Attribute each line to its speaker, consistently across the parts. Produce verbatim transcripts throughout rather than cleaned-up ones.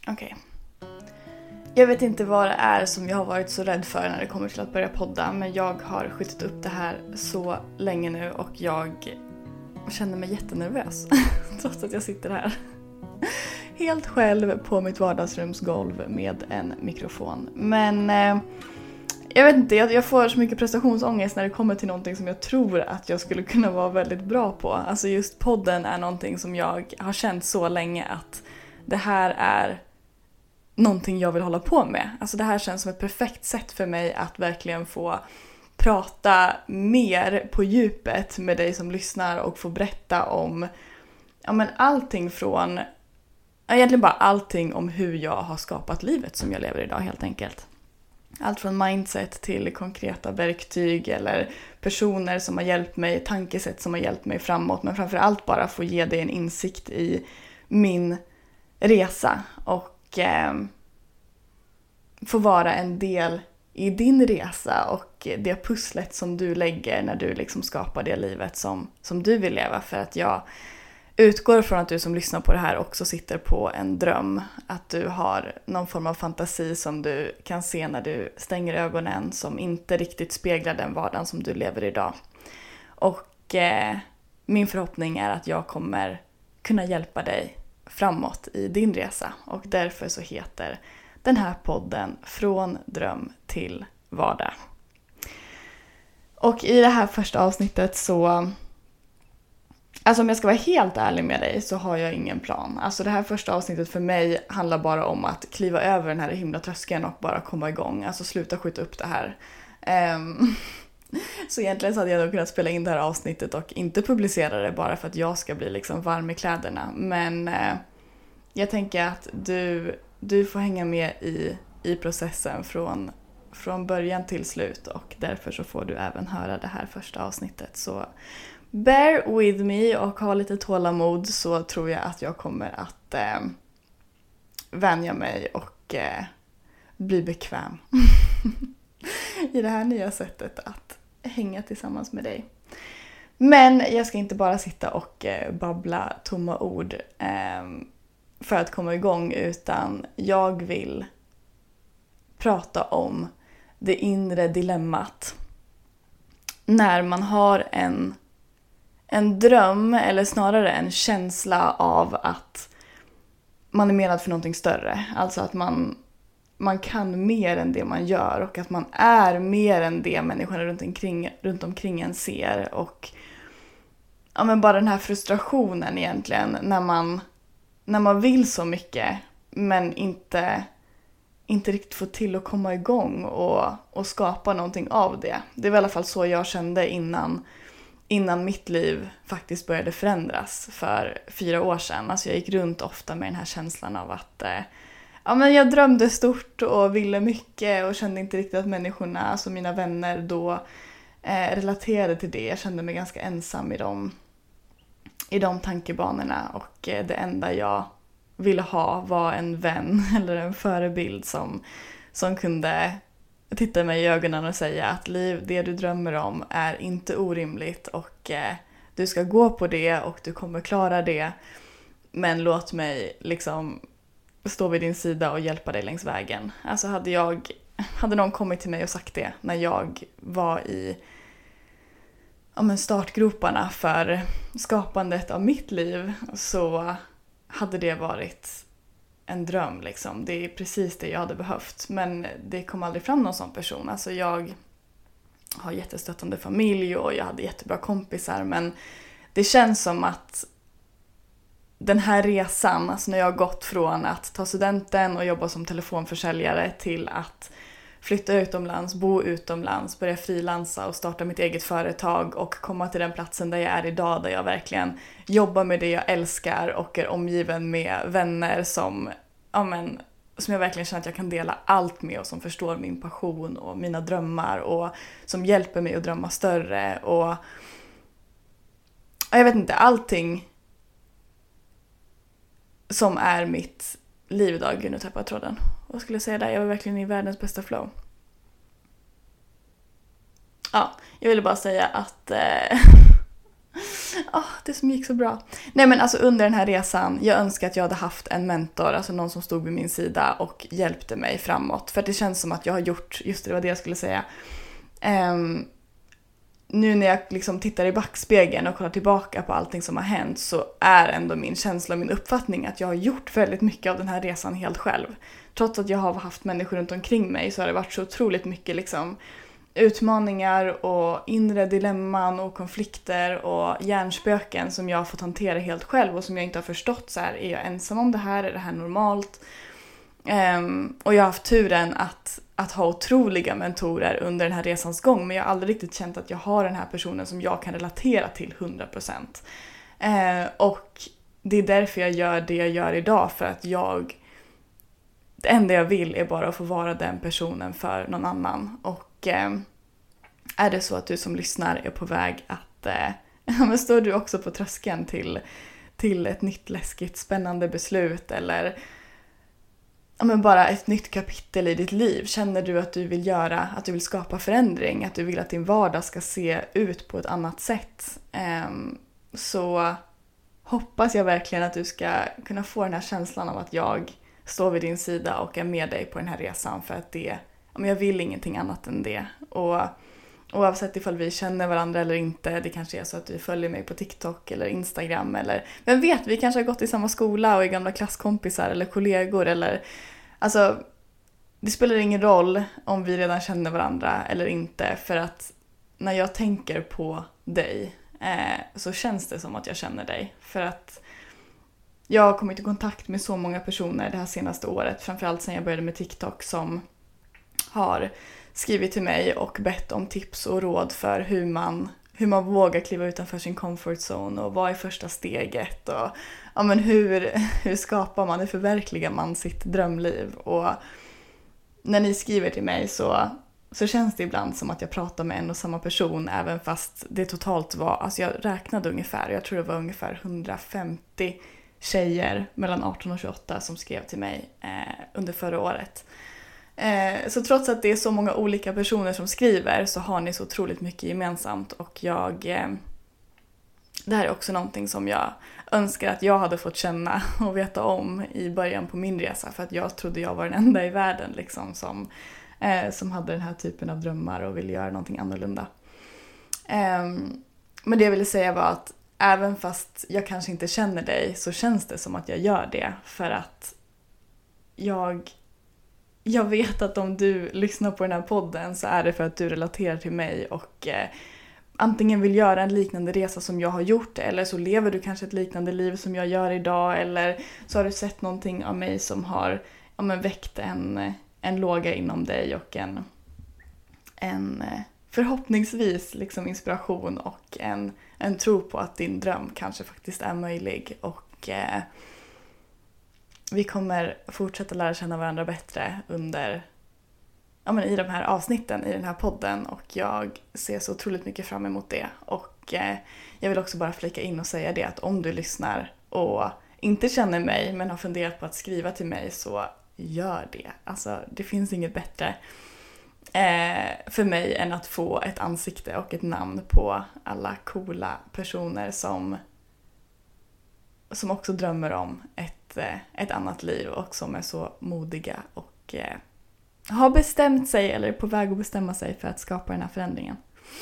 Speaker 1: Okej. Jag vet inte vad det är som jag har varit så rädd för när det kommer till att börja podda. Men jag har skjutit upp det här så länge nu och jag känner mig jättenervös. Trots att jag sitter här. Helt själv på mitt vardagsrumsgolv med en mikrofon. Men eh, jag vet inte, jag, jag får så mycket prestationsångest när det kommer till någonting som jag tror att jag skulle kunna vara väldigt bra på. Alltså just podden är någonting som jag har känt så länge att det här är någonting jag vill hålla på med. Alltså det här känns som ett perfekt sätt för mig att verkligen få prata mer på djupet med dig som lyssnar och få berätta om ja, men allting från, egentligen bara allting om hur jag har skapat livet som jag lever idag helt enkelt. Allt från mindset till konkreta verktyg eller personer som har hjälpt mig, tankesätt som har hjälpt mig framåt, men framförallt bara få ge dig en insikt i min resa och eh, få vara en del i din resa och det pusslet som du lägger när du liksom skapar det livet som, som du vill leva. För att jag utgår från att du som lyssnar på det här också sitter på en dröm. Att du har någon form av fantasi som du kan se när du stänger ögonen som inte riktigt speglar den vardagen som du lever idag. Och eh, min förhoppning är att jag kommer kunna hjälpa dig framåt i din resa. Och därför så heter den här podden Från dröm till vardag. Och i det här första avsnittet så, alltså om jag ska vara helt ärlig med dig så har jag ingen plan. Alltså det här första avsnittet för mig handlar bara om att kliva över den här himla tröskeln och bara komma igång. Alltså sluta skjuta upp det här. Um, så egentligen så hade jag nog kunnat spela in det här avsnittet och inte publicera det bara för att jag ska bli liksom varm i kläderna. Men uh, jag tänker att du, du får hänga med i, i processen från, från början till slut. Och därför så får du även höra det här första avsnittet. Så bear with me och ha lite tålamod så tror jag att jag kommer att eh, vänja mig och eh, bli bekväm i det här nya sättet att hänga tillsammans med dig. Men jag ska inte bara sitta och eh, babbla tomma ord eh, för att komma igång, utan jag vill prata om det inre dilemmat. När man har en En dröm, eller snarare en känsla av att man är menad för någonting större. Alltså att man, man kan mer än det man gör och att man är mer än det människorna runt omkring, runt omkring en ser. Och ja, men bara den här frustrationen egentligen när man, när man vill så mycket men inte, inte riktigt får till att komma igång och, och skapa någonting av det. Det var i alla fall så jag kände innan Innan mitt liv faktiskt började förändras för fyra år sedan. Alltså jag gick runt ofta med den här känslan av att eh, ja, men jag drömde stort och ville mycket och kände inte riktigt att människorna, alltså mina vänner då eh, relaterade till det. Jag kände mig ganska ensam i de, i de tankebanorna och eh, det enda jag ville ha var en vän eller en förebild som, som kunde titta mig i ögonen och säga att liv, det du drömmer om är inte orimligt och eh, du ska gå på det och du kommer klara det. Men låt mig liksom stå vid din sida och hjälpa dig längs vägen. Alltså hade jag, hade någon kommit till mig och sagt det när jag var i ja, men startgroparna för skapandet av mitt liv, så hade det varit en dröm liksom. Det är precis det jag hade behövt. Men det kom aldrig fram någon sån person. Alltså jag har jättestöttande familj och jag hade jättebra kompisar. Men det känns som att den här resan, alltså när jag har gått från att ta studenten och jobba som telefonförsäljare till att flytta utomlands, bo utomlands, börja frilansa och starta mitt eget företag och komma till den platsen där jag är idag, där jag verkligen jobbar med det jag älskar och är omgiven med vänner som, ja men, som jag verkligen känner att jag kan dela allt med och som förstår min passion och mina drömmar och som hjälper mig att drömma större och, och jag vet inte, allting som är mitt liv idag. Gud, nu tappar jag tråden. Vad skulle jag säga där? Jag var verkligen i världens bästa flow. Ja, jag ville bara säga att eh, åh, det som gick så bra. Nej men alltså under den här resan, jag önskar att jag hade haft en mentor, alltså någon som stod vid min sida och hjälpte mig framåt. För det känns som att jag har gjort, just det, det var det jag skulle säga. Um, nu när jag liksom tittar i backspegeln och kollar tillbaka på allting som har hänt, så är ändå min känsla och min uppfattning att jag har gjort väldigt mycket av den här resan helt själv. Trots att jag har haft människor runt omkring mig så har det varit så otroligt mycket liksom utmaningar och inre dilemman och konflikter och hjärnspöken som jag har fått hantera helt själv och som jag inte har förstått. Så här, är jag ensam om det här? Är det här normalt? Um, och jag har haft turen att, att ha otroliga mentorer under den här resans gång, men jag har aldrig riktigt känt att jag har den här personen som jag kan relatera till hundra procent. Uh, och det är därför jag gör det jag gör idag, för att jag det enda jag vill är bara att få vara den personen för någon annan. Och eh, är det så att du som lyssnar är på väg att eh, men står du också på tröskeln till, till ett nytt läskigt spännande beslut eller ja, men bara ett nytt kapitel i ditt liv. Känner du att du vill göra, att du vill skapa förändring, att du vill att din vardag ska se ut på ett annat sätt, eh, så hoppas jag verkligen att du ska kunna få den här känslan av att jag står vid din sida och är med dig på den här resan, för att det, jag vill ingenting annat än det. Och oavsett ifall vi känner varandra eller inte, det kanske är så att du följer mig på TikTok eller Instagram eller vem vet, vi kanske har gått i samma skola och är gamla klasskompisar eller kollegor eller alltså det spelar ingen roll om vi redan känner varandra eller inte, för att när jag tänker på dig eh, så känns det som att jag känner dig, för att jag har kommit i kontakt med så många personer det här senaste året, framförallt sedan jag började med TikTok, som har skrivit till mig och bett om tips och råd för hur man, hur man vågar kliva utanför sin comfort zone och vad är första steget och ja, men hur, hur skapar man, hur förverkligar man sitt drömliv. Och när ni skriver till mig så, så känns det ibland som att jag pratar med en och samma person, även fast det totalt var, alltså jag räknade ungefär, jag tror det var ungefär hundrafemtio tjejer mellan arton och tjugoåtta som skrev till mig eh, under förra året. Eh, så trots att det är så många olika personer som skriver så har ni så otroligt mycket gemensamt, och jag eh, det här är också någonting som jag önskar att jag hade fått känna och veta om i början på min resa, för att jag trodde jag var den enda i världen liksom, som, eh, som hade den här typen av drömmar och ville göra någonting annorlunda. Eh, men det jag ville säga var att även fast jag kanske inte känner dig så känns det som att jag gör det, för att jag, jag vet att om du lyssnar på den här podden så är det för att du relaterar till mig och eh, antingen vill göra en liknande resa som jag har gjort, eller så lever du kanske ett liknande liv som jag gör idag, eller så har du sett någonting av mig som har ja, men väckt en, en låga inom dig och en, en förhoppningsvis liksom inspiration och en, en tro på att din dröm kanske faktiskt är möjlig. Och eh, vi kommer fortsätta lära känna varandra bättre under ja, men i de här avsnitten i den här podden, och jag ser så otroligt mycket fram emot det. Och eh, jag vill också bara flika in och säga det att om du lyssnar och inte känner mig men har funderat på att skriva till mig, så gör det. Alltså det finns inget bättre eh, för mig än att få ett ansikte och ett namn på alla coola personer som, som också drömmer om ett, eh, ett annat liv och som är så modiga och eh, har bestämt sig eller är på väg att bestämma sig för att skapa den här förändringen.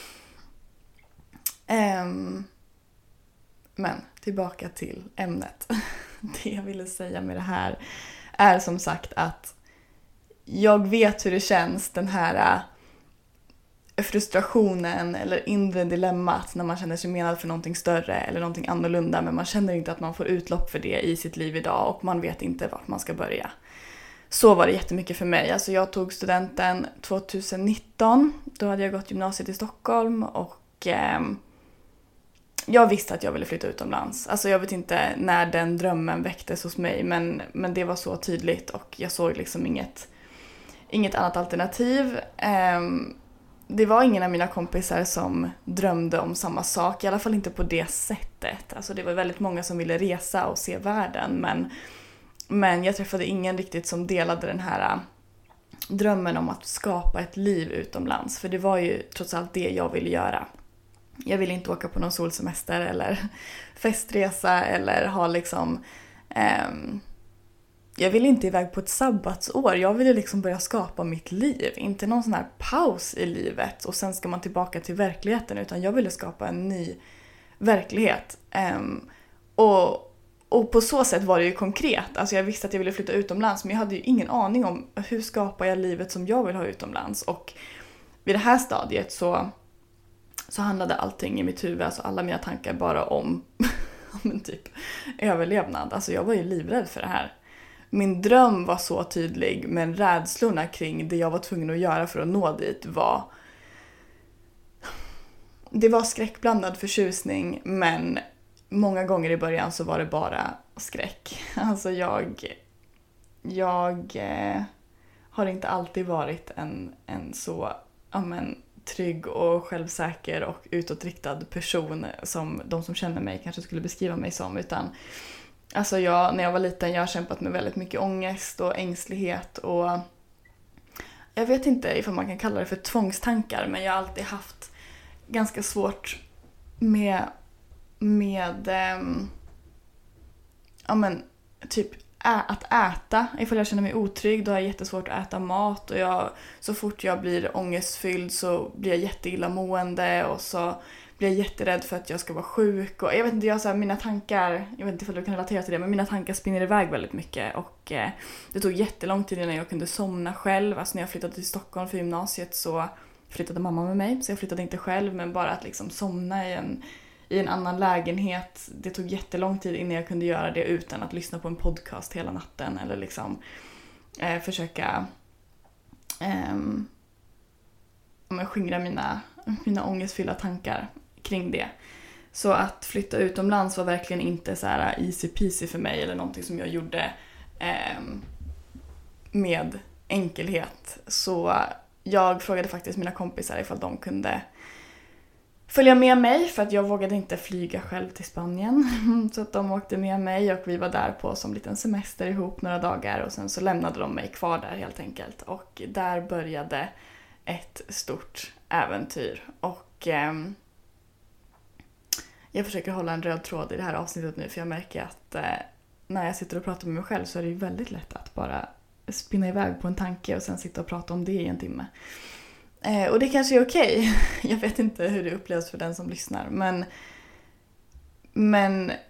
Speaker 1: Um, men tillbaka till ämnet. Det jag ville säga med det här är som sagt att jag vet hur det känns, den här frustrationen eller inre dilemmat när man känner sig menad för någonting större eller någonting annorlunda, men man känner inte att man får utlopp för det i sitt liv idag och man vet inte vart man ska börja. Så var det jättemycket för mig. Alltså jag tog studenten tjugonitton. Då hade jag gått gymnasiet i Stockholm och eh, jag visste att jag ville flytta utomlands. Alltså jag vet inte när den drömmen väcktes hos mig, men, men det var så tydligt och jag såg liksom inget, inget annat alternativ. Eh, det var ingen av mina kompisar som drömde om samma sak, i alla fall inte på det sättet. Alltså det var väldigt många som ville resa och se världen, men Men jag träffade ingen riktigt som delade den här drömmen om att skapa ett liv utomlands. För det var ju trots allt det jag ville göra. Jag vill inte åka på någon solsemester eller festresa eller ha liksom... Um, jag vill inte iväg på ett sabbatsår. Jag vill liksom börja skapa mitt liv. Inte någon sån här paus i livet och sen ska man tillbaka till verkligheten. Utan jag ville skapa en ny verklighet. Um, och, och på så sätt var det ju konkret. Alltså jag visste att jag ville flytta utomlands. Men jag hade ju ingen aning om hur skapar jag livet som jag vill ha utomlands. Och vid det här stadiet så, så handlade allting i mitt huvud. Alltså alla mina tankar bara om men typ överlevnad. Alltså jag var ju livrädd för det här. Min dröm var så tydlig, men rädslorna kring det jag var tvungen att göra för att nå dit var... Det var skräckblandad förtjusning, men många gånger i början så var det bara skräck. Alltså jag... Jag eh, har inte alltid varit en, en så ja, men, trygg och självsäker och utåtriktad person som de som känner mig kanske skulle beskriva mig som, utan... Alltså jag, när jag var liten, jag har kämpat med väldigt mycket ångest och ängslighet och jag vet inte ifall man kan kalla det för tvångstankar, men jag har alltid haft ganska svårt med, med ähm, ja men typ ä, att äta. Ifall jag känner mig otrygg, då har jag jättesvårt att äta mat och jag, så fort jag blir ångestfylld så blir jag jätteillamående och så blir jag jätterädd för att jag ska vara sjuk. Och jag vet inte, jag så här, mina tankar, jag vet inte om du kan relatera till det, men mina tankar spinner iväg väldigt mycket. Och eh, det tog jättelång tid innan jag kunde somna själv. Alltså när jag flyttade till Stockholm för gymnasiet så flyttade mamma med mig. Så jag flyttade inte själv, men bara att liksom somna i en, i en annan lägenhet. Det tog jättelång tid innan jag kunde göra det utan att lyssna på en podcast hela natten. Eller liksom eh, försöka eh, ja, skingra mina, mina ångestfyllda tankar kring det. Så att flytta utomlands var verkligen inte så här easy peasy för mig eller någonting som jag gjorde eh, med enkelhet. Så jag frågade faktiskt mina kompisar ifall de kunde följa med mig, för att jag vågade inte flyga själv till Spanien. Så att de åkte med mig och vi var där på som liten semester ihop några dagar och sen så lämnade de mig kvar där helt enkelt. Och där började ett stort äventyr. Och eh, jag försöker hålla en röd tråd i det här avsnittet nu, för jag märker att eh, när jag sitter och pratar med mig själv så är det ju väldigt lätt att bara spinna iväg på en tanke och sen sitta och prata om det i en timme. Eh, och det kanske är okej. Jag vet inte hur det upplevs för den som lyssnar. Men, men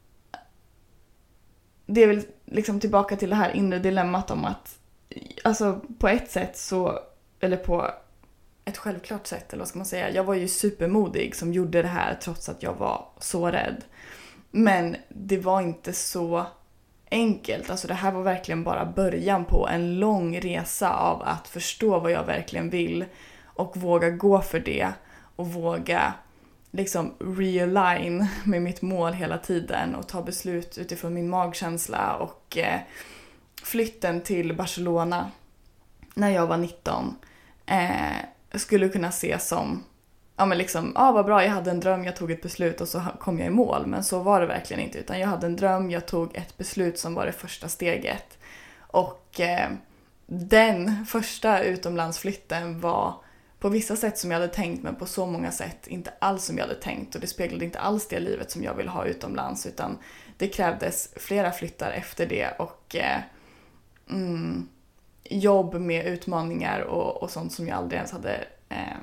Speaker 1: det är väl liksom tillbaka till det här inre dilemmat om att alltså på ett sätt så, eller på ett självklart sätt, eller vad ska man säga. Jag var ju supermodig som gjorde det här trots att jag var så rädd. Men det var inte så enkelt. Alltså det här var verkligen bara början på en lång resa av att förstå vad jag verkligen vill och våga gå för det och våga liksom realign med mitt mål hela tiden och ta beslut utifrån min magkänsla. Och eh, flytten till Barcelona när jag var nitton eh, skulle kunna ses som ja men liksom, ja ah, vad bra, jag hade en dröm, jag tog ett beslut och så kom jag i mål. Men så var det verkligen inte, utan jag hade en dröm, jag tog ett beslut som var det första steget. Och eh, den första utomlandsflytten var på vissa sätt som jag hade tänkt, men på så många sätt inte alls som jag hade tänkt. Och det speglade inte alls det livet som jag vill ha utomlands, utan det krävdes flera flyttar efter det och eh, mm, jobb med utmaningar och, och sånt som jag aldrig ens hade eh,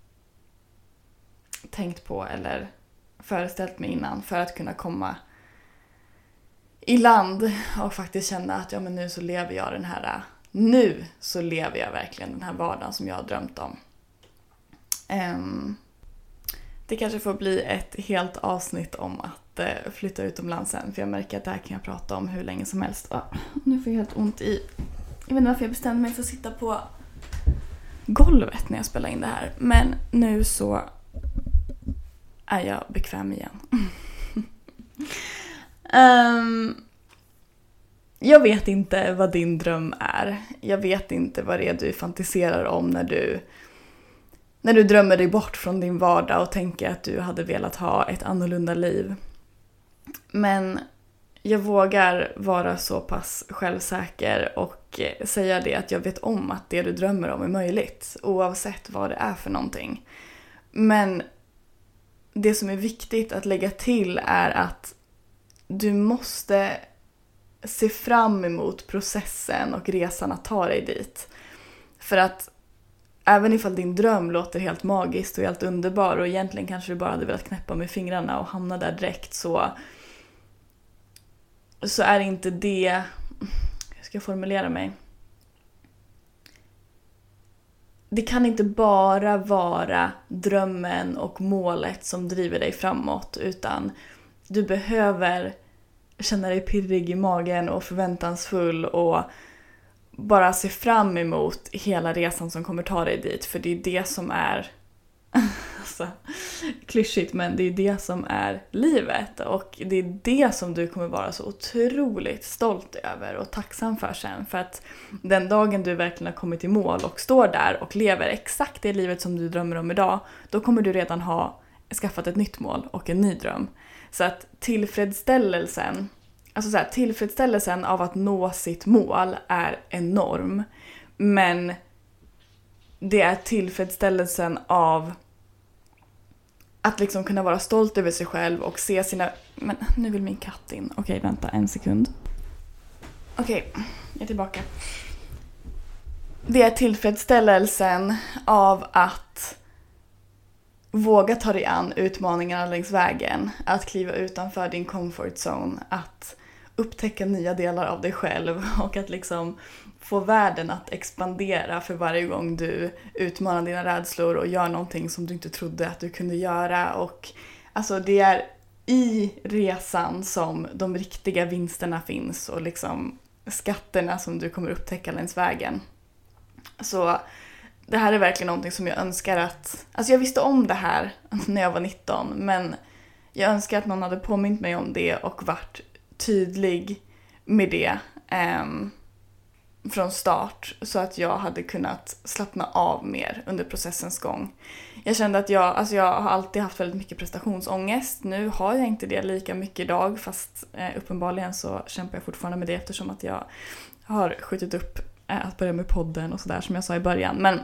Speaker 1: tänkt på eller föreställt mig innan, för att kunna komma i land och faktiskt känna att ja, men nu så lever jag den här nu så lever jag verkligen den här vardagen som jag har drömt om. Um, det kanske får bli ett helt avsnitt om att uh, flytta utomlands sen, för jag märker att det här kan jag prata om hur länge som helst. Oh, nu får jag helt ont i, jag vet inte varför jag bestämde mig för att sitta på golvet när jag spelar in det här, men nu så är jag bekväm igen. um, jag vet inte vad din dröm är. Jag vet inte vad det är du fantiserar om när du när du drömmer dig bort från din vardag och tänker att du hade velat ha ett annorlunda liv. Men jag vågar vara så pass självsäker och säga det att jag vet om att det du drömmer om är möjligt, oavsett vad det är för någonting. Men det som är viktigt att lägga till är att du måste se fram emot processen och resan att ta dig dit. För att även ifall din dröm låter helt magiskt och helt underbar och egentligen kanske du bara hade velat knäppa med fingrarna och hamna där direkt, så, så är inte det... Hur ska jag formulera mig? Det kan inte bara vara drömmen och målet som driver dig framåt, utan du behöver känna dig pirrig i magen och förväntansfull och bara se fram emot hela resan som kommer ta dig dit. För det är det som är, alltså, klyschigt, men det är det som är livet. Och det är det som du kommer vara så otroligt stolt över och tacksam för sen. För att den dagen du verkligen har kommit i mål och står där och lever exakt det livet som du drömmer om idag, då kommer du redan ha skaffat ett nytt mål och en ny dröm. Så att tillfredsställelsen, alltså så här, tillfredsställelsen av att nå sitt mål är enorm. Men det är tillfredsställelsen av att liksom kunna vara stolt över sig själv och se sina... Men nu vill min katt in. Okej, vänta en sekund. Okej, jag är tillbaka. Det är tillfredsställelsen av att våga ta dig an utmaningarna längs vägen. Att kliva utanför din comfort zone. Att upptäcka nya delar av dig själv. Och att liksom få världen att expandera för varje gång du utmanar dina rädslor och gör någonting som du inte trodde att du kunde göra. Och alltså det är i resan som de riktiga vinsterna finns och liksom skatterna som du kommer upptäcka längs vägen. Så det här är verkligen någonting som jag önskar att... Alltså jag visste om det här när jag var nitton, men jag önskar att någon hade påmint mig om det och varit tydlig med det eh, från start, så att jag hade kunnat slappna av mer under processens gång. Jag kände att jag, alltså jag har alltid haft väldigt mycket prestationsångest. Nu har jag inte det lika mycket idag, fast eh, uppenbarligen så kämpar jag fortfarande med det eftersom att jag har skjutit upp eh, att börja med podden och sådär som jag sa i början. Men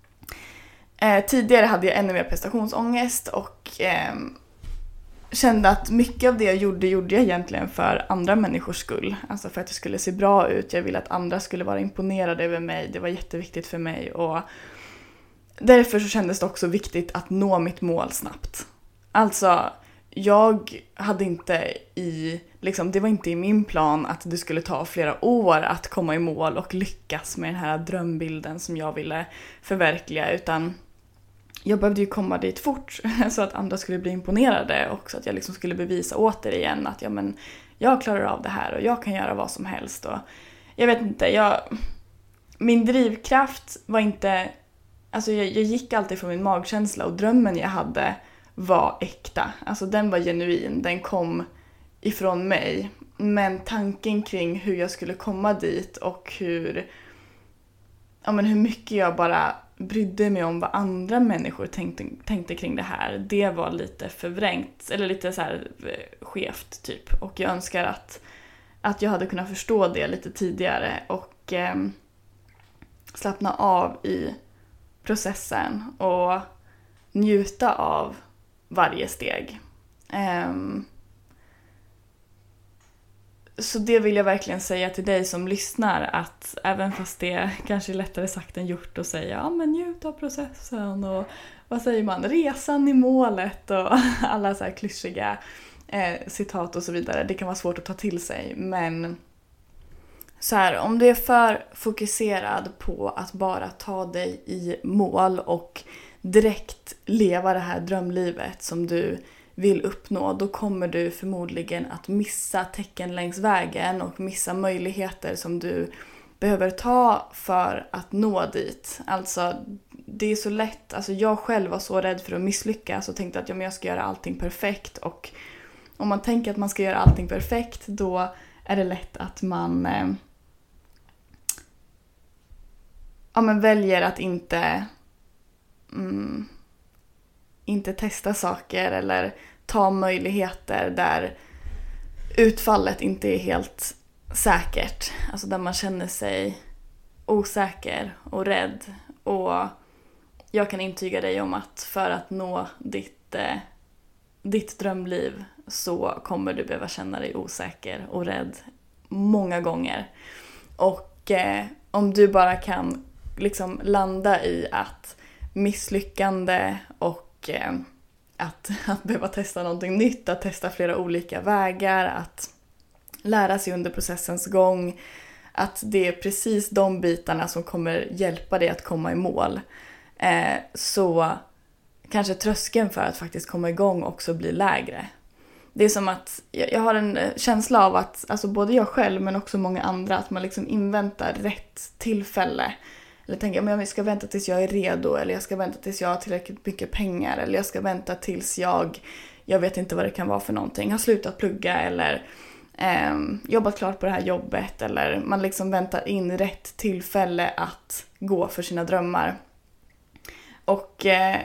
Speaker 1: eh, tidigare hade jag ännu mer prestationsångest och eh, kände att mycket av det jag gjorde, gjorde jag egentligen för andra människors skull. Alltså för att det skulle se bra ut. Jag ville att andra skulle vara imponerade över mig. Det var jätteviktigt för mig. Och därför så kändes det också viktigt att nå mitt mål snabbt. Alltså, jag hade inte i... Liksom, det var inte i min plan att det skulle ta flera år att komma i mål och lyckas med den här drömbilden som jag ville förverkliga. Utan jag behövde ju komma dit fort så att andra skulle bli imponerade och så att jag liksom skulle bevisa återigen att ja, men jag klarar av det här och jag kan göra vad som helst. Och jag vet inte, jag, min drivkraft var inte... Alltså jag, jag gick alltid från min magkänsla och drömmen jag hade var äkta. Alltså den var genuin, den kom ifrån mig. Men tanken kring hur jag skulle komma dit och hur, ja, men hur mycket jag bara brydde mig om vad andra människor tänkte, tänkte kring det här, det var lite förvrängt eller lite så här skevt typ. Och jag önskar att, att jag hade kunnat förstå det lite tidigare och eh, slappna av i processen och njuta av varje steg. Um, så det vill jag verkligen säga till dig som lyssnar, att även fast det kanske är lättare sagt än gjort att säga ja men njut av processen och vad säger man, resan i målet och alla så här klyschiga eh, citat och så vidare, det kan vara svårt att ta till sig, men så här, om du är för fokuserad på att bara ta dig i mål och direkt leva det här drömlivet som du vill uppnå, då kommer du förmodligen att missa tecken längs vägen och missa möjligheter som du behöver ta för att nå dit. Alltså, det är så lätt, alltså jag själv var så rädd för att misslyckas och tänkte att ja, men jag ska göra allting perfekt, och om man tänker att man ska göra allting perfekt, då är det lätt att man eh, ja, men väljer att inte mm, inte testa saker eller ta möjligheter där utfallet inte är helt säkert. Alltså där man känner sig osäker och rädd. Och jag kan intyga dig om att för att nå ditt, eh, ditt drömliv så kommer du behöva känna dig osäker och rädd många gånger. Och eh, om du bara kan liksom landa i att misslyckande och eh, att, att behöva testa någonting nytt, att testa flera olika vägar, att lära sig under processens gång, att det är precis de bitarna som kommer hjälpa dig att komma i mål. Eh, så kanske tröskeln för att faktiskt komma igång också blir lägre. Det är som att jag har en känsla av att alltså både jag själv men också många andra, att man liksom inväntar rätt tillfälle. Eller tänker men jag ska vänta tills jag är redo, eller jag ska vänta tills jag har tillräckligt mycket pengar, eller jag ska vänta tills jag, jag vet inte vad det kan vara för någonting, har slutat plugga eller eh, jobbat klart på det här jobbet, eller man liksom väntar in rätt tillfälle att gå för sina drömmar. Och eh,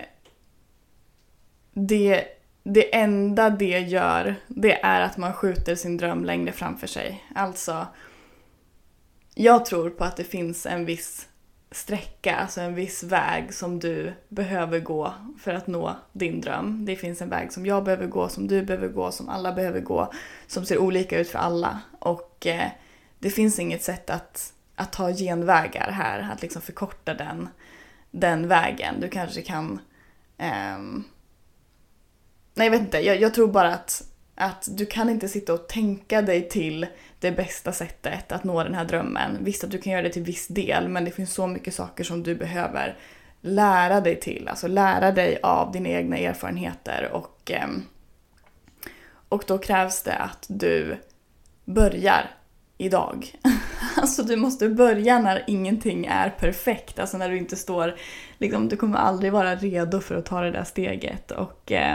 Speaker 1: det, det enda det gör, det är att man skjuter sin dröm längre framför sig. Alltså, jag tror på att det finns en viss sträcka, alltså en viss väg som du behöver gå för att nå din dröm. Det finns en väg som jag behöver gå, som du behöver gå, som alla behöver gå, som ser olika ut för alla. Och eh, det finns inget sätt att, att ta genvägar här, att liksom förkorta den, den vägen. Du kanske kan... Ehm... Nej, jag vet inte. Jag, jag tror bara att, att du kan inte sitta och tänka dig till det bästa sättet att nå den här drömmen. Visst att du kan göra det till viss del, men det finns så mycket saker som du behöver lära dig till. Alltså lära dig av dina egna erfarenheter. Och, och då krävs det att du börjar idag. Alltså du måste börja när ingenting är perfekt. Alltså när du inte står, liksom, du kommer aldrig vara redo för att ta det där steget. Och eh,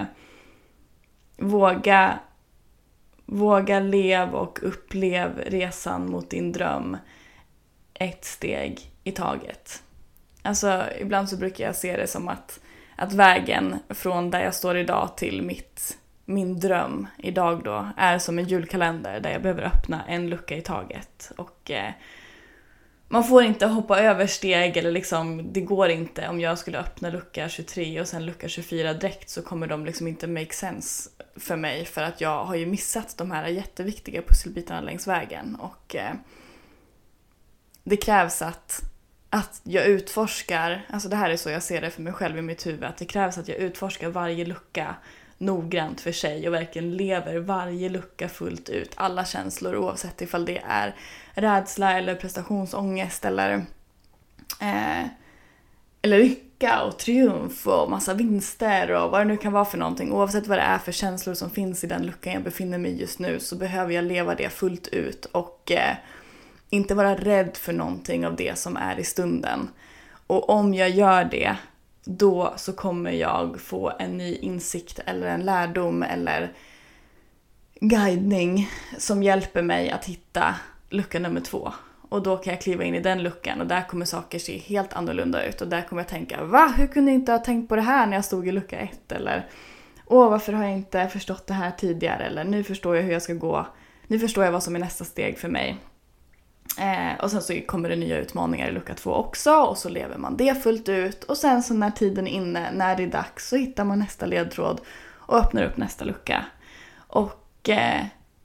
Speaker 1: våga, våga lev och upplev resan mot din dröm ett steg i taget. Alltså ibland så brukar jag se det som att, att vägen från där jag står idag till mitt min dröm idag då är som en julkalender där jag behöver öppna en lucka i taget. Och eh, man får inte hoppa över steg, eller liksom, det går inte. Om jag skulle öppna lucka tjugotre och sen lucka tjugofyra direkt, så kommer de liksom inte make sense för mig, för att jag har ju missat de här jätteviktiga pusselbitarna längs vägen. Och eh, det krävs att, att jag utforskar, alltså det här är så jag ser det för mig själv i mitt huvud, att det krävs att jag utforskar varje lucka noggrant för sig och verkligen lever varje lucka fullt ut. Alla känslor, oavsett ifall det är rädsla eller prestationsångest eller, eh, eller lycka och triumf och massa vinster och vad det nu kan vara för någonting. Oavsett vad det är för känslor som finns i den luckan jag befinner mig just nu, så behöver jag leva det fullt ut och eh, inte vara rädd för någonting av det som är i stunden. Och om jag gör det, då så kommer jag få en ny insikt eller en lärdom eller guidning som hjälper mig att hitta lucka nummer två. Och då kan jag kliva in i den luckan och där kommer saker se helt annorlunda ut. Och där kommer jag tänka, va? Hur kunde jag inte ha tänkt på det här när jag stod i lucka ett? Eller, åh, varför har jag inte förstått det här tidigare? Eller, nu förstår jag hur jag ska gå. Nu förstår jag vad som är nästa steg för mig. Eh, och sen så kommer det nya utmaningar i lucka två också, och så lever man det fullt ut, och sen så när tiden är inne, när det är dags, så hittar man nästa ledtråd och öppnar upp nästa lucka. Och eh,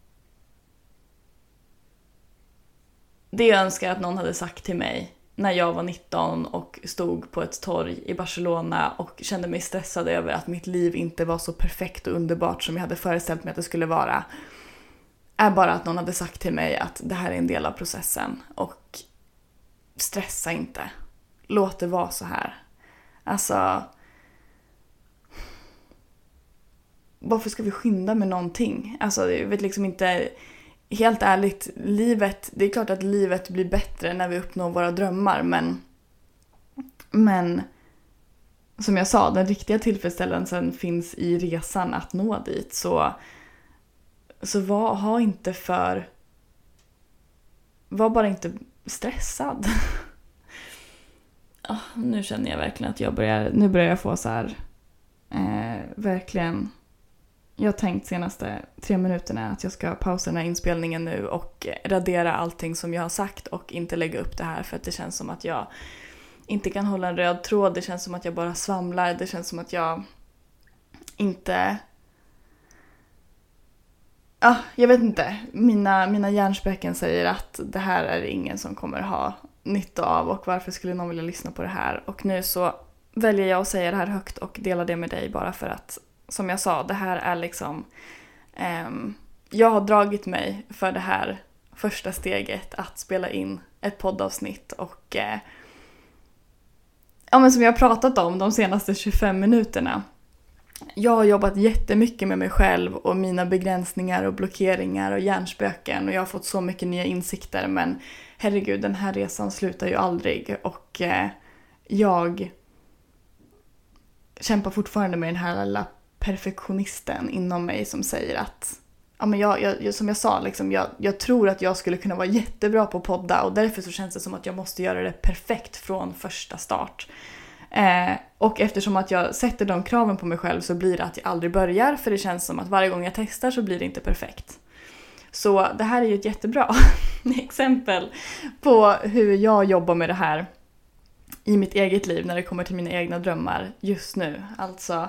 Speaker 1: det jag önskar att någon hade sagt till mig när jag var nitton och stod på ett torg i Barcelona och kände mig stressad över att mitt liv inte var så perfekt och underbart som jag hade föreställt mig att det skulle vara, är bara att någon hade sagt till mig att det här är en del av processen och stressa inte. Låt det vara så här. Alltså, varför ska vi skynda med någonting? Alltså, jag vet liksom inte, helt ärligt, livet, det är klart att livet blir bättre när vi uppnår våra drömmar, men men som jag sa, den riktiga tillfredsställelsen finns i resan att nå dit. Så Så var, ha inte för... Var bara inte stressad. oh, nu känner jag verkligen att jag börjar... Nu börjar jag få så här... Eh, verkligen... Jag har tänkt senaste tre minuterna att jag ska pausa den här inspelningen nu och radera allting som jag har sagt och inte lägga upp det här, för att det känns som att jag inte kan hålla en röd tråd. Det känns som att jag bara svamlar. Det känns som att jag inte... ah, jag vet inte. Mina, mina hjärnspöken säger att det här är ingen som kommer ha nytta av. Och varför skulle någon vilja lyssna på det här? Och nu så väljer jag att säga det här högt och dela det med dig bara för att, som jag sa, det här är liksom... Um, jag har dragit mig för det här första steget att spela in ett poddavsnitt och eh, ja, men som jag har pratat om de senaste tjugofem minuterna. Jag har jobbat jättemycket med mig själv och mina begränsningar och blockeringar och hjärnspöken och jag har fått så mycket nya insikter, men herregud, den här resan slutar ju aldrig och eh, jag kämpar fortfarande med den här lilla perfektionisten inom mig som säger att ja, men jag, jag, som jag sa, liksom, jag, jag tror att jag skulle kunna vara jättebra på podda och därför så känns det som att jag måste göra det perfekt från första start. Eh, och eftersom att jag sätter de kraven på mig själv så blir det att jag aldrig börjar, för det känns som att varje gång jag testar så blir det inte perfekt. Så det här är ju ett jättebra exempel på hur jag jobbar med det här i mitt eget liv när det kommer till mina egna drömmar just nu. Alltså,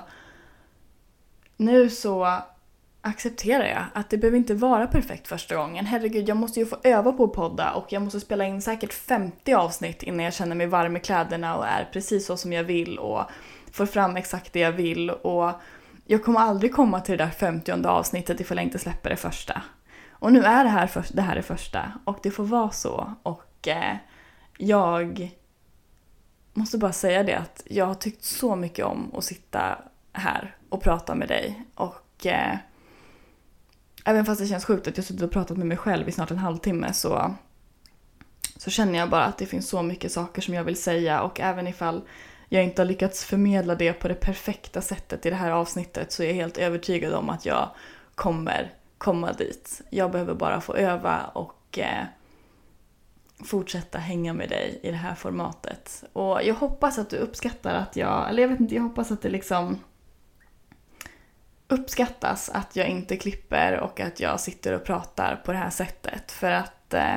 Speaker 1: nu så accepterar jag att det behöver inte vara perfekt första gången. Herregud, jag måste ju få öva på att podda och jag måste spela in säkert femtio avsnitt innan jag känner mig varm i kläderna och är precis så som jag vill och får fram exakt det jag vill. Och jag kommer aldrig komma till det där femtionde avsnittet ifall jag inte släpper det första. Och nu är det här, för, det här det första och det får vara så. Och eh, jag måste bara säga det att jag har tyckt så mycket om att sitta här och prata med dig. Och eh, även fast det känns sjukt att jag suttit och pratat med mig själv i snart en halvtimme så, så känner jag bara att det finns så mycket saker som jag vill säga. Och även ifall jag inte har lyckats förmedla det på det perfekta sättet i det här avsnittet så är jag helt övertygad om att jag kommer komma dit. Jag behöver bara få öva och eh, fortsätta hänga med dig i det här formatet. Och jag hoppas att du uppskattar att jag, eller jag vet inte, jag hoppas att det liksom uppskattas att jag inte klipper och att jag sitter och pratar på det här sättet. För att eh,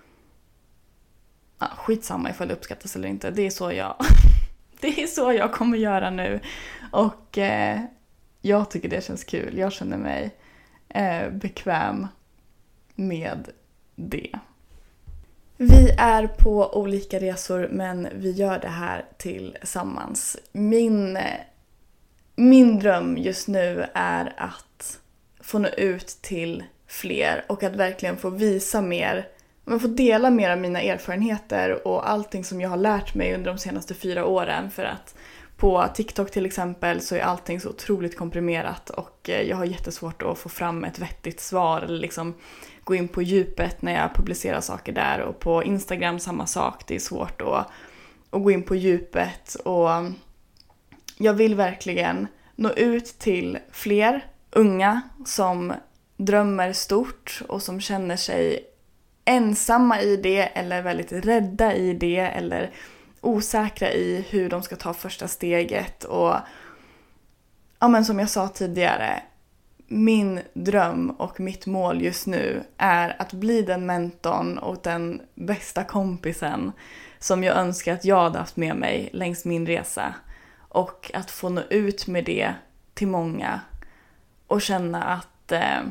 Speaker 1: ja, skitsamma ifall det uppskattas eller inte. Det är så jag det är så jag kommer göra nu. Och eh, jag tycker det känns kul. Jag känner mig eh, bekväm med det. Vi är på olika resor men vi gör det här tillsammans. Min Min dröm just nu är att få nå ut till fler och att verkligen få visa mer, men få dela mer av mina erfarenheter och allting som jag har lärt mig under de senaste fyra åren. För att på TikTok till exempel så är allting så otroligt komprimerat och jag har jättesvårt att få fram ett vettigt svar eller liksom gå in på djupet när jag publicerar saker där. Och på Instagram samma sak, det är svårt att, att gå in på djupet och jag vill verkligen nå ut till fler unga som drömmer stort och som känner sig ensamma i det eller väldigt rädda i det eller osäkra i hur de ska ta första steget. Och ja, men som jag sa tidigare, min dröm och mitt mål just nu är att bli den mentorn och den bästa kompisen som jag önskar att jag hade haft med mig längs min resa. Och att få nå ut med det till många och känna att eh,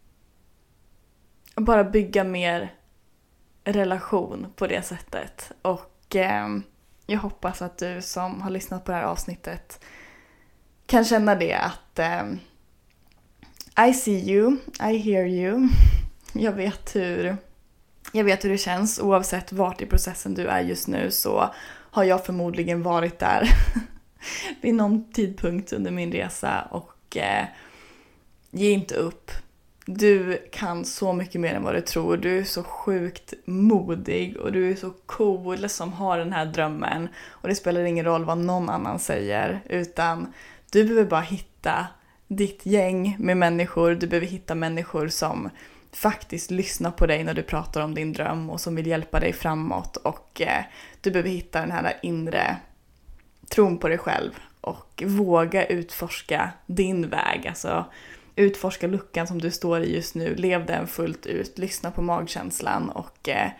Speaker 1: bara bygga mer relation på det sättet. Och eh, jag hoppas att du som har lyssnat på det här avsnittet kan känna det att eh, I see you, I hear you. Jag vet hur, jag vet hur det känns oavsett vart i processen du är just nu, så har jag förmodligen varit där vid någon tidpunkt under min resa. Och eh, ge inte upp. Du kan så mycket mer än vad du tror. Du är så sjukt modig och du är så cool som har den här drömmen. Och det spelar ingen roll vad någon annan säger, utan du behöver bara hitta ditt gäng med människor. Du behöver hitta människor som faktiskt lyssnar på dig när du pratar om din dröm och som vill hjälpa dig framåt. Och eh, du behöver hitta den här där inre tron på dig själv och våga utforska din väg. Alltså utforska luckan som du står i just nu. Lev den fullt ut. Lyssna på magkänslan och eh,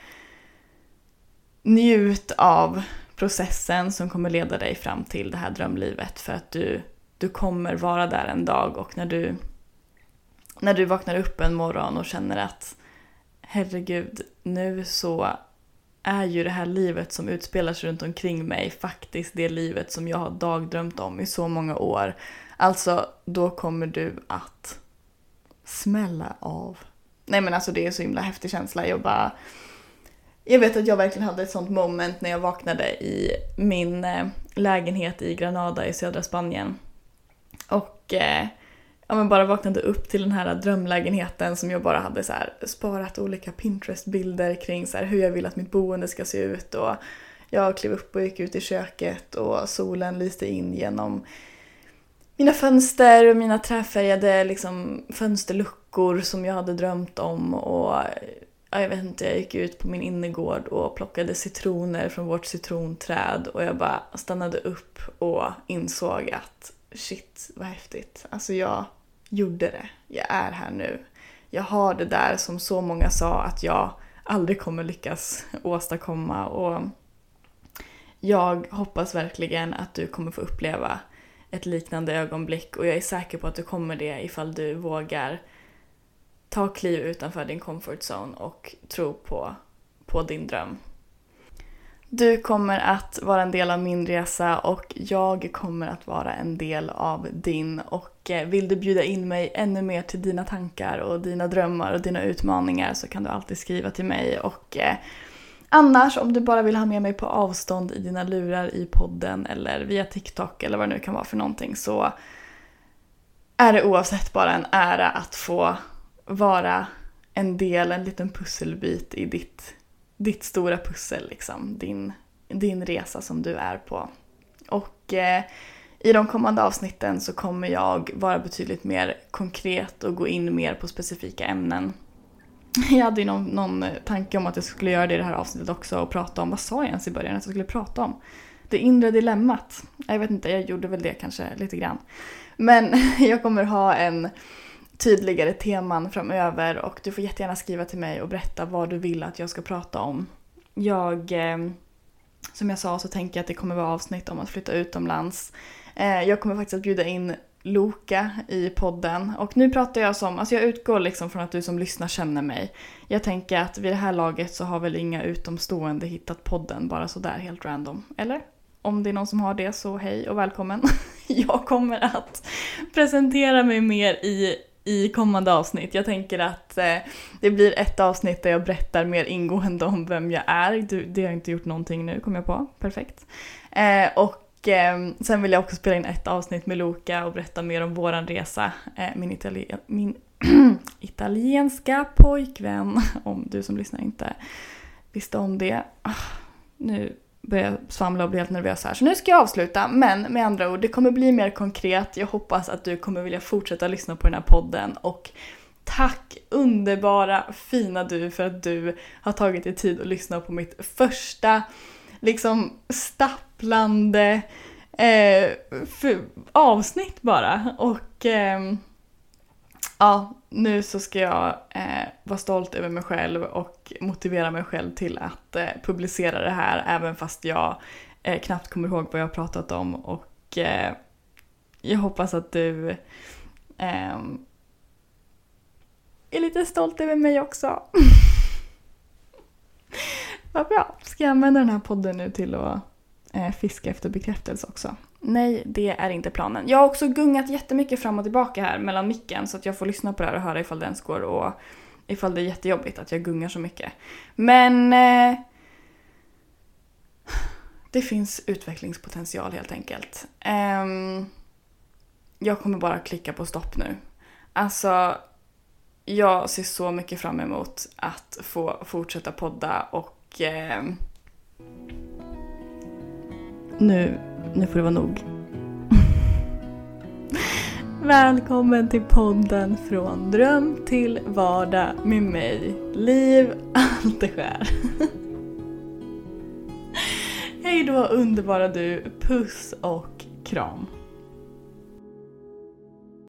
Speaker 1: njut av processen som kommer leda dig fram till det här drömlivet. För att du, du kommer vara där en dag, och när du när du vaknar upp en morgon och känner att herregud, nu så är ju det här livet som utspelar sig runt omkring mig faktiskt det livet som jag har dagdrömt om i så många år. Alltså, då kommer du att smälla av. Nej men alltså det är så himla häftig känsla. Jag bara... Jag vet att jag verkligen hade ett sånt moment när jag vaknade i min eh, lägenhet i Granada i södra Spanien. Och eh, ja, men bara vaknade upp till den här drömlägenheten som jag bara hade så här, sparat olika Pinterest-bilder kring så här, hur jag vill att mitt boende ska se ut. Och jag klev upp och gick ut i köket och solen lyste in genom mina fönster och mina träfärgade liksom, fönsterluckor som jag hade drömt om. Och jag vet inte, jag gick ut på min innergård och plockade citroner från vårt citronträd. Och jag bara stannade upp och insåg att shit, vad häftigt. Alltså jag gjorde det. Jag är här nu. Jag har det där som så många sa att jag aldrig kommer lyckas åstadkomma. Och jag hoppas verkligen att du kommer få uppleva ett liknande ögonblick. Och jag är säker på att du kommer det ifall du vågar ta kliv utanför din comfort zone och tro på, på din dröm. Du kommer att vara en del av min resa och jag kommer att vara en del av din. Och vill du bjuda in mig ännu mer till dina tankar och dina drömmar och dina utmaningar så kan du alltid skriva till mig. Och eh, annars, om du bara vill ha med mig på avstånd i dina lurar i podden eller via TikTok eller vad det nu kan vara för någonting, så är det oavsett bara en ära att få vara en del, en liten pusselbit i ditt ditt stora pussel, liksom, din, din resa som du är på. Och eh, i de kommande avsnitten så kommer jag vara betydligt mer konkret och gå in mer på specifika ämnen. Jag hade ju någon, någon tanke om att jag skulle göra det i det här avsnittet också och prata om, vad sa jag ens i början att jag skulle prata om? Det inre dilemmat. Jag vet inte, jag gjorde väl det kanske lite grann. Men jag kommer ha en tydligare teman framöver och du får jättegärna skriva till mig och berätta vad du vill att jag ska prata om. Jag, eh, som jag sa så tänker jag att det kommer vara avsnitt om att flytta utomlands. Eh, jag kommer faktiskt att bjuda in Loka i podden och nu pratar jag som, alltså jag utgår liksom från att du som lyssnar känner mig. Jag tänker att vid det här laget så har väl inga utomstående hittat podden bara så där helt random, eller? Om det är någon som har det så hej och välkommen. Jag kommer att presentera mig mer i i kommande avsnitt. Jag tänker att eh, det blir ett avsnitt där jag berättar mer ingående om vem jag är. Du, det har jag inte gjort någonting nu, kom jag på. Perfekt. Eh, och eh, sen vill jag också spela in ett avsnitt med Loka och berätta mer om våran resa. Eh, min Itali- min italienska pojkvän, om du som lyssnar inte visste om det. Ah, nu börjar jag svamla och bli helt nervös här. Så nu ska jag avsluta, men med andra ord, det kommer bli mer konkret. Jag hoppas att du kommer vilja fortsätta lyssna på den här podden. Och tack underbara, fina du för att du har tagit dig tid att lyssna på mitt första liksom stapplande eh, för, avsnitt bara. Och eh, ja, nu så ska jag eh, vara stolt över mig själv och motivera mig själv till att eh, publicera det här även fast jag eh, knappt kommer ihåg vad jag har pratat om. Och eh, jag hoppas att du eh, är lite stolt över mig också. Vad bra. Ska jag använda den här podden nu till att eh, fiska efter bekräftelse också? Nej, det är inte planen. Jag har också gungat jättemycket fram och tillbaka här mellan micken så att jag får lyssna på det här och höra ifall den går och ifall det är jättejobbigt att jag gungar så mycket. Men eh, det finns utvecklingspotential helt enkelt. Eh, jag kommer bara klicka på stopp nu. Alltså, jag ser så mycket fram emot att få fortsätta podda och eh, nu Nu får det vara nog. Välkommen till podden Från dröm till vardag med mig, Liv Alteskär. Hej då underbara du, puss och kram.